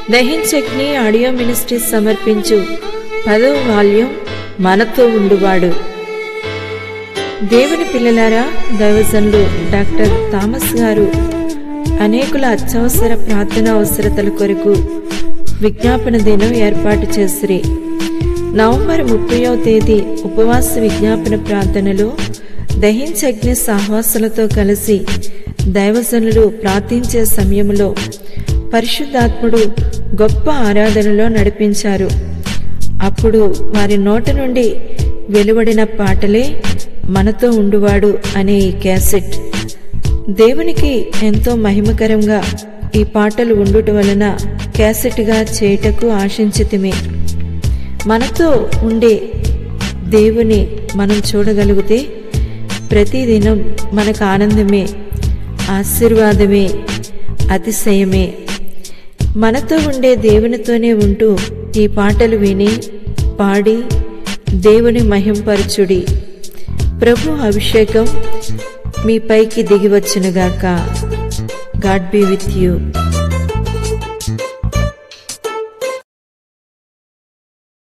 దహించగ్ని audio ministries సమర్పించు 10వ volume మనతో ఉండువాడు. దేవుని పిల్లలారా, దైవజనులు డాక్టర్ థామస్ గారు అనేకుల అత్యవసర ప్రార్థన అవసరతల కొరకు విజ్ఞాపన దినం ఏర్పాటు చేసిరి. నవంబర్ 30వ తేదీ ఉపవాస విజ్ఞాపన ప్రార్థనలో దహించగ్ని సహవాసులతో కలిసి దైవజనులు ప్రార్థించే సమయంలో పరిశుద్ధాత్ముడు గొప్ప ఆరాధనలో నడిపించారు. అప్పుడు వారి నోట నుండి వెలువడిన పాటలే మనతో ఉండువాడు అనే ఈ క్యాసెట్. దేవునికి ఎంతో మహిమకరంగా ఈ పాటలు ఉండుట వలన క్యాసెట్గా చేయుటకు ఆశించితిమి. మనతో ఉండే దేవుని మనం చూడగలిగితే ప్రతిదినం మనకు ఆనందమే, ఆశీర్వాదమే, అతిశయమే. మనతో ఉండే దేవునితోనే ఉంటూ ఈ పాటలు విని పాడి దేవుని మహింపరచుడి. ప్రభు అభిషేకం మీ పైకి దిగివచ్చునుగాక. God be with you.